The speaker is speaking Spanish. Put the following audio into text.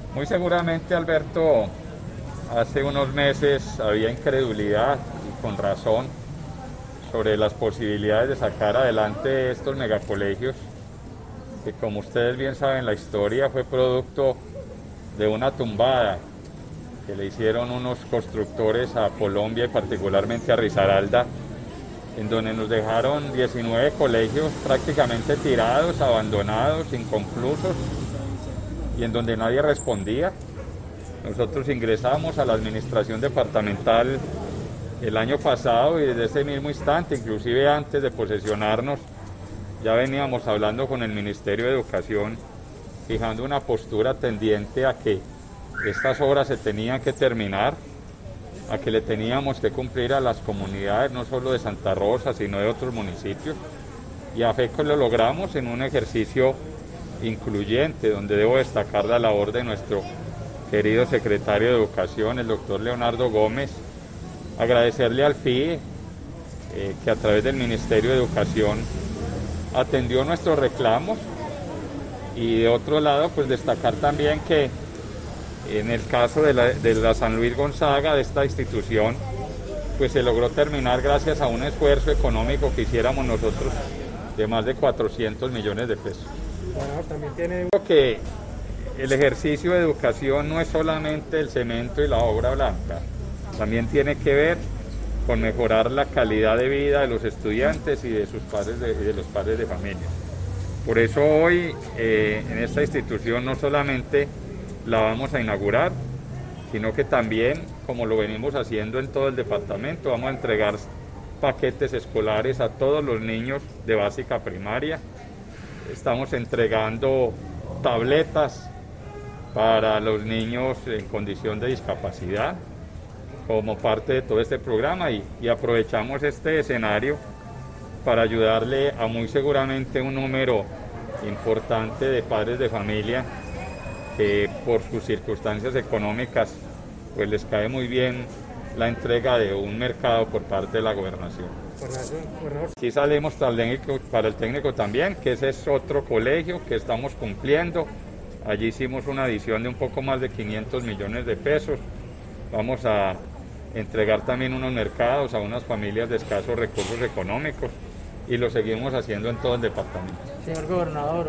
Muy seguramente, Alberto, hace unos meses había incredulidad, y con razón, sobre las posibilidades de sacar adelante estos megacolegios, que como ustedes bien saben, la historia fue producto de una tumbada que le hicieron unos constructores a Colombia y particularmente a Risaralda, en donde nos dejaron 19 colegios prácticamente tirados, abandonados, inconclusos, y en donde nadie respondía. Nosotros ingresamos a la administración departamental el año pasado y desde ese mismo instante, inclusive antes de posesionarnos, ya veníamos hablando con el Ministerio de Educación, fijando una postura tendiente a que estas obras se tenían que terminar, a que le teníamos que cumplir a las comunidades, no solo de Santa Rosa, sino de otros municipios. Y a fe que lo logramos en un ejercicio incluyente, donde debo destacar la labor de nuestro querido secretario de Educación, el doctor Leonardo Gómez, agradecerle al FIE, que a través del Ministerio de Educación atendió nuestros reclamos, y de otro lado, pues destacar también que en el caso de la San Luis Gonzaga, de esta institución, pues se logró terminar gracias a un esfuerzo económico que hiciéramos nosotros de más de 400 millones de pesos. Bueno, también tiene... Creo que el ejercicio de educación no es solamente el cemento y la obra blanca, también tiene que ver con mejorar la calidad de vida de los estudiantes y de sus padres y de los padres de familia. Por eso hoy en esta institución no solamente la vamos a inaugurar, sino que también, como lo venimos haciendo en todo el departamento, vamos a entregar paquetes escolares a todos los niños de básica primaria. Estamos entregando tabletas para los niños en condición de discapacidad como parte de todo este programa, y aprovechamos este escenario para ayudarle a muy seguramente un número importante de padres de familia que por sus circunstancias económicas pues les cae muy bien la entrega de un mercado por parte de la gobernación. Aquí salimos para el técnico también, que ese es otro colegio que estamos cumpliendo. Allí hicimos una adición de un poco más de 500 millones de pesos. Vamos a entregar también unos mercados a unas familias de escasos recursos económicos, y lo seguimos haciendo en todo el departamento. Señor gobernador.